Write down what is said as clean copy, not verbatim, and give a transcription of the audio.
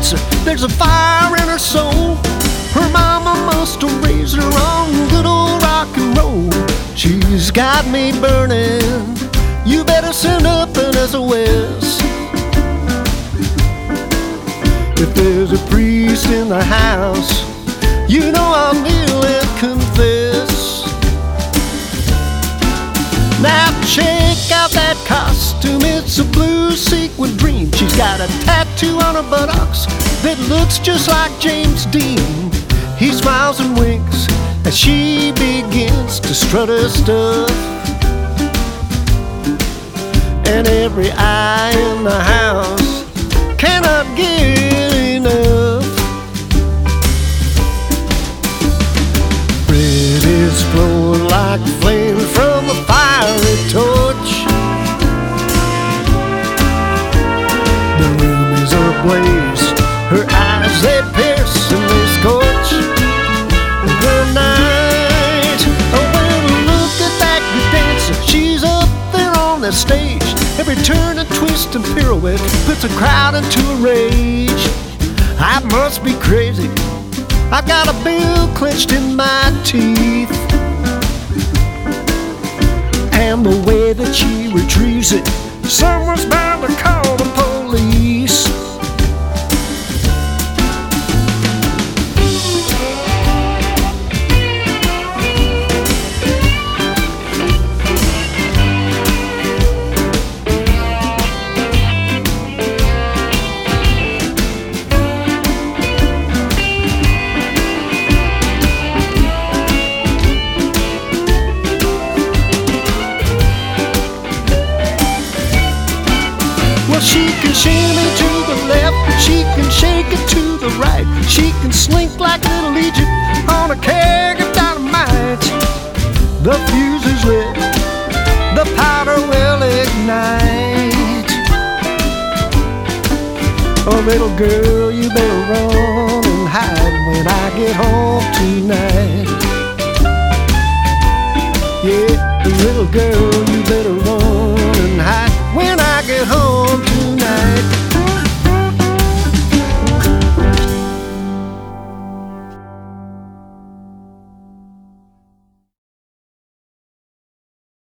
cancer. There's a fire in her soul. Her mama must have raised her on good old rock and roll. She's got me burning. You better send up an SOS. If there's a priest in the house, you know I'll kneel and confess. Now check out that costume, it's a blue sequin dream. She's got a tattoo on her buttocks that looks just like James Dean. He smiles and winks as she begins to strut her stuff, and every eye in the house cannot get enough. Red is flowing like flame from a fiery torch. The room is ablaze, her eyes they pierce and they scorch the night. Oh, well, look at that good dancer, she's up there on the stage. Every turn and twist and pirouette puts a crowd into a rage. I must be crazy, I've got a bill clenched in my teeth, and the way that she retrieves it, someone's bound to call the police. She can shimmy to the left, she can shake it to the right, she can slink like little Egypt on a keg of dynamite. The fuse is lit, the powder will ignite. Oh, little girl, you better run and hide when I get home tonight. Yeah, little girl,